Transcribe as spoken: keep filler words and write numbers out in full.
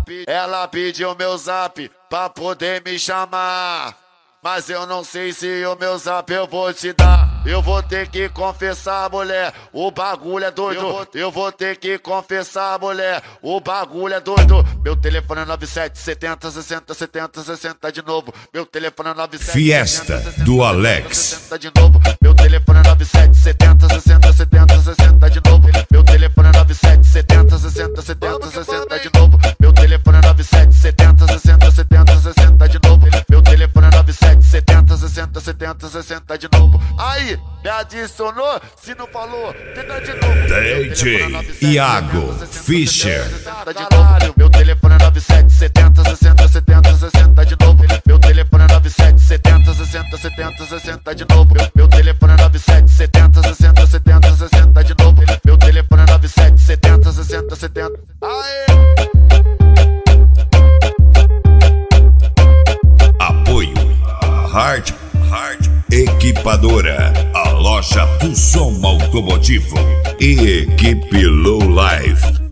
pe- ela pediu meu zap pra poder me chamar. Mas eu não sei se o meu zap eu vou te dar. Eu vou ter que confessar, mulher, o bagulho é doido. Eu vou, eu vou ter que confessar, mulher, o bagulho é doido. Meu telefone é nove sete setenta sessenta setenta sessenta de novo. Meu telefone é nove sete Fiesta do Alex. sessenta de novo. Meu telefone é nove sete setenta sessenta setenta sessenta de novo. Meu telefone é nove sete setenta sessenta setenta sessenta de novo. Meu telefone é nove sete setenta sessenta setenta sessenta de novo. Meu telefone é nove sete setenta sessenta setenta sessenta de novo. Aí, me adicionou? Se não falou, tenta de novo. D J Iago Fischer. Meu telefone é nove sete setenta sessenta setenta sessenta de novo. Meu telefone é nove sete setenta sessenta setenta sessenta de novo. Meu telefone é nove sete setenta sessenta setenta sessenta de novo. Meu telefone é nove sete setenta sessenta setenta. Aê! Apoio Hard Hard Equipadora, a loja do som automotivo e equipe Low Life.